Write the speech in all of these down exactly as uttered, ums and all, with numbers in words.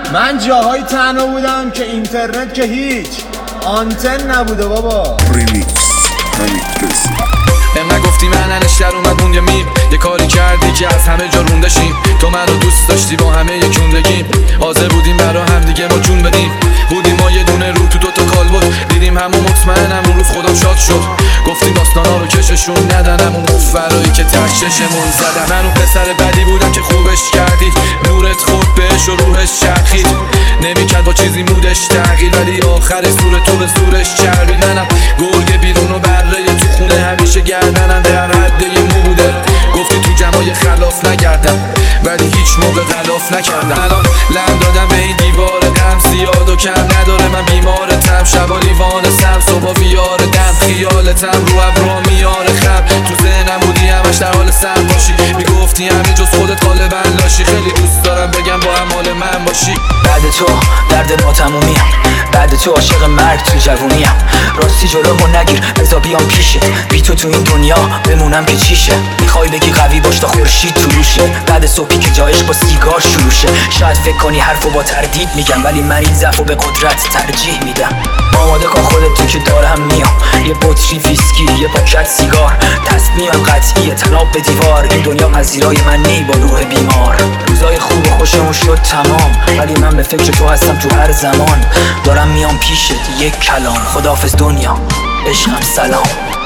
من جاهای تنها بودم که اینترنت که هیچ آنتن نبوده بابا. ریمیکس حمیدرضا. من گفتی من انشتر اومد مون یه میم، یه کاری کردی که از همه جا روندشیم. تو منو دوست داشتی با همه یکوندگیم، حاضر بودیم برا هم دیگه ما جون بدیم. بودیم ما یه دونه رو تو دوتا کال بود، دیدیم همون مطمئنم اون روز خودم شاد شد. گفتیم داستانا رو کششون ندنم، اون فرایی که ته چشمون زدم. من اون پسر بدی بودم که خوبش کردید، نورت خورد بهش و روحش چرخید. نمیکرد با چیزی مودش تغییر، ولی آخر سور تو به زورش چربید. منم گرگ بیرون و بره تو خونه، همیشه گردنم در حد یه مو بوده. گفتی تو جمعای خلاف نگردم، ولی هیچ موقع غلاف نکردم. الان لم دادم به این دیوار غم، زیاد و کم نداره من بیمارتم. شبا لیوان سبز صبح ویار دم، خیالتم رو ابرا میاره خم. تو ذهنم بودی همش در حال سم باشی، میگفتی همین جز خودت غالبا لاشی. خیلی دوست دارم بگم با هم حال من باشی. بعد تو درد ما تمومیم، بعد تو عاشق مرگ تو جوونیم. راستی جلومو نگیر بذار بیام پیشه، بی تو تو این دنیا بمونم که چیشه. میخوای بگی قوی باش تا خورشید طلوشه، بعد صبحی که جایش با سیگار شروع شه. شاید فکر کنی حرفو با تردید میگم، ولی من این ضعفو به قدرت ترجیح میدم. آماده کن خودت تو که دارم میام، یه بطری ویسکی یه پاکت سیگار. تصمیمم قطعیه تناب به دیوار، این دنیا پذیرای من نی با روح بیمار. روزای خوب و خوشمون شد تمام، ولی من به فکر تو هستم تو هر زمان. دارم میام پیشت یک کلام، خداحافظ دنیا عشقم سلام.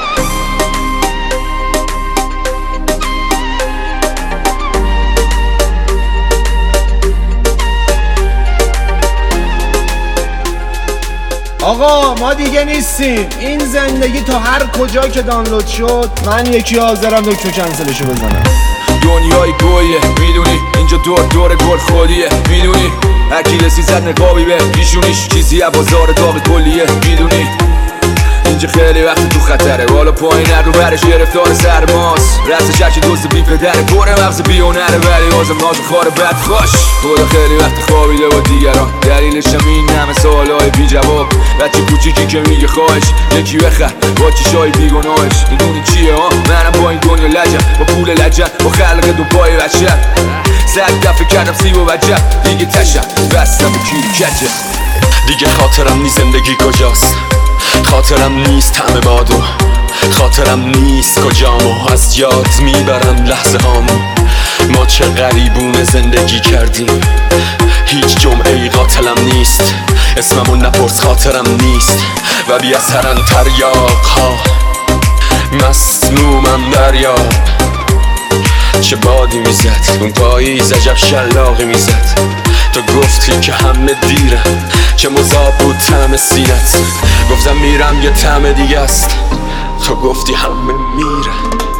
آقا ما دیگه نیستیم، این زندگی تا هر کجا که دانلود شد من یکی حاضرم دکتر کنسلشو بزنم. دنیای گویه میدونی، اینجا دور دور گل خودیه میدونی. هرکی رسی زد نقابی به پیشونیش، چیزی از بازار داغ کلیه میدونی. اینجا خیلی وقت تو خطره، بالا پایین هر رو برش گرفتار سرماست. رست شرک دوست بی پدره، پره مغز بیونره، ولی آزم ناز خاره بد خوش. خدا خیلی وقت خوابیده با دیگران، دلیلش هم این همه سوالای بی جواب. بچه کوچیکی که میگه خواهش یکی بخر با چشای بیگناهش. میدونی چیه ها منم با این دنیا لجم، با پول لجم، با خلق دو پای بچم. صد دفعه کردم سیب و وجب، دیگه تشم بستم و کیری کچه. دیگه خاطرم نیست زندگی کجاست، خاطرم نیست همه بادو، خاطرم نیست کجامو از یاد میبرم لحظه هامو. ما چه غریبونه زندگی کردیم، هیچ جمعه ای قاتلم نیست. اسممو نپرس خاطرم نیست، و بی اثرن تریاق ها مسمومم دریاب. چه بادی میزد اون پاییز، عجب شلاقی میزد. تو گفتی که همه دیره، چه مذاب بود طعم سینت. گفتم میرم یه طعم دیگه است، تو گفتی همه میره.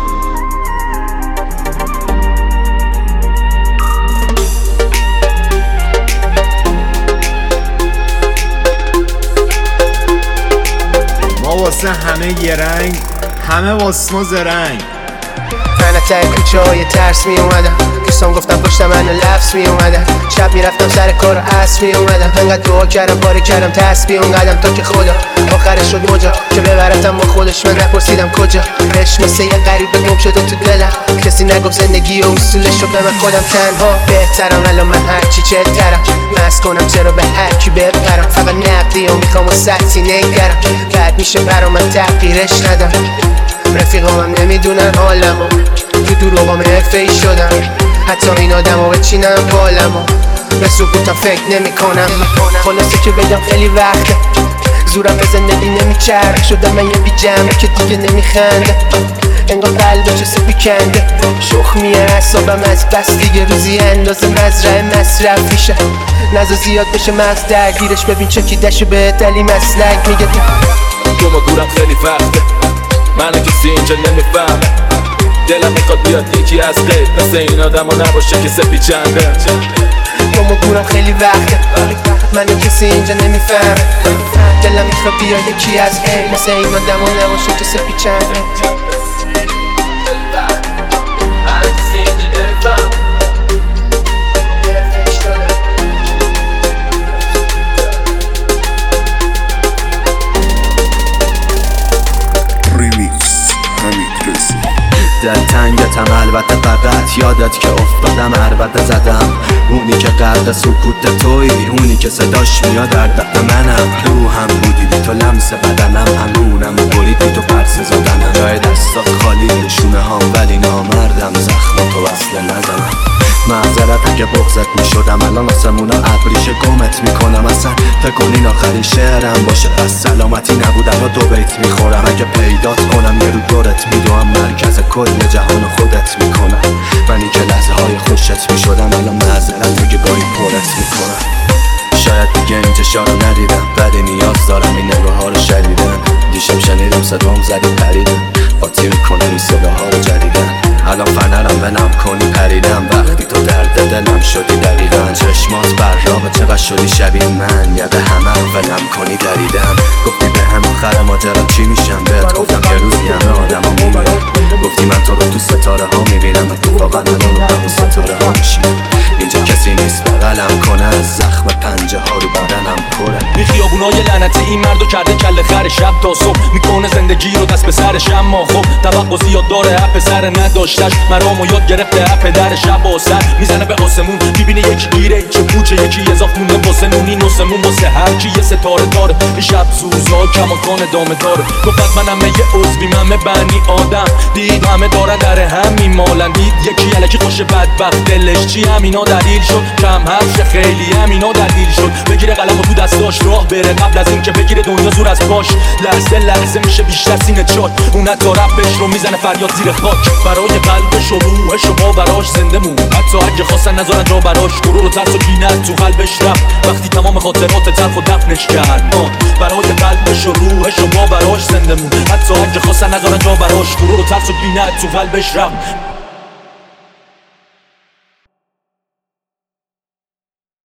ما واسه همه یه رنگ، همه واسه ما زرنگ. من تای کوچه های ترس می اومدم، دوستان گفتم پشت من لفظ می اومدم. شب می رفتم سر کار و عصر می اومدم، انقدر دعا کردم باری کردم تسبیح اونقدم تا که خدا آخرش شد مجا که ببرتم با خودش. من نپرسیدم کجا، عشق مثل یه غریبه گم شده تو دلم. کسی نگفت زندگی و اصولش رو به من خودم تنها بهترم. الان من هرچی چهترم، مست کنم چرا به هرکی بپرم. فقط نقدی و میخوام و سطحی نگرم، بعد میشه برا من تغییرش ندم. رفیقامم نمیدونن حالمو، تو دروغام حرفه‌ای شدم. حتی این آدمو بچینم بالمو، به سکوتم فکر نمی کنم. خلاصه که بگم خیلی وقته زورم به زندگی نمیچرخ. شدم من یه بی جمعه که دیگه نمیخنده، انگار قلبه چه سپی کنده. شخمیه حسابم از بس دیگه، روزی اندازه مزرعه مصرف میشه. نزا زیاد بشه مغز درگیرش، ببین چکیدشو به دلی مسلک میگه. تو ما دورم خیلی وقته، منو کسی اینجا نمیفهمه. دلم میخواد بیاد یکی از غیر، مثل این آدم ها نباشه که سپی چنده. تو ما دورم خیلی وقته، منو کسی اینجا نمیفهمه. دلم میخواد بیاد یکی از غیر، مثل این آدم ها نباشه که سپی چنده. دل تنگتم البته، فقط یادت که افتادم عربده زدم. اونی که غرق سکوت توی، اونی که صداش میاد در دق منم. روحم بودی بی تو لمس بدنم، همونم و بریدی تو پرس زدنم. جای دستات خالی شونه هام ولی نامردم، زخم تو وصله نزنم. معذرت اگه بغزت میشدم، الان آسمونا ابریشه گمت میکنم. اصلا فکر کنین آخرین شعرم باشه، پس سلامتی نبودم و دو بیت میخورم. اگه پیدات کنم یه رو دورت میدوم، مرکز کل جهان خودت میکنم. منی که لحظه های خوشت میشدم، الان معذرت اگه گاهی پرت میکنم. شاید دیگه این چشا رو ندیدم، ولی نیاز دارم این نگاه ها رو شدیدن. دیشب شنیدم صدام زدی پریدم، قاطی میکنم این صداها رو جدیدن. الان فنرم بنم کنی پریدم، وقتی تو درد دلم شدی دقیقا. چشمات براغه چقدر شدی شبیه من، یاد همه ولم کنی دریدم. گفتی به هم آخر ماجرا چی میشم، بهت گفتم یه روزی همه آدم ها میمیرن. گفتی من تو رو تو ستاره ها میبینم، اتفاقا الان رو همون ستاره ها میشیم. اینجا کسی نیست بغلم کنه، از زخم پنجه ها رو بدنم پره. این خیابونای لعنتی این مردو کرده کله خر، شب تا صبح میکنه زندگی رو دست به سرش. اما خب توقع زیاد داره، اپ سر نداشتش مرامو یاد گرفته. اپ در شب و سر میزنه به آسمون، میبینه یکی گیره چه پوچه، یکی اضاف مونده واسه نونی نوسمون. واسه هر کی یه ستاره داره، این شب سوزا کماکان دامه داره. گفت منم یه عضوی، من بنی آدم. دید همه دارن در هم میمالن، دید یکی الکی خوش بدبخت دلش چی، همینا دلیل شد. کم حرف خیلی همینا دلیل شد. بگیره قلمو تو دستاش راه بره، قبل از اینکه بگیره دنیا زور از پاش. لحظه لحظه میشه بیشتر سینه چاک، اون حتی رپش رو میزنه فریاد زیر خاک. برای قلبش و روحش و باوراش زنده مون، حتی اگه خواستن نذارن جا براش. غرور و ترس و کینت تو قلبش رفت، وقتی تمام خاطرات تلخ و دفنش کرد. برای قلبش و روحش و باوراش زنده مون، حتی اگه خواستن نذارن جا براش. غرور و ترس و کینت تو قلبش رفت.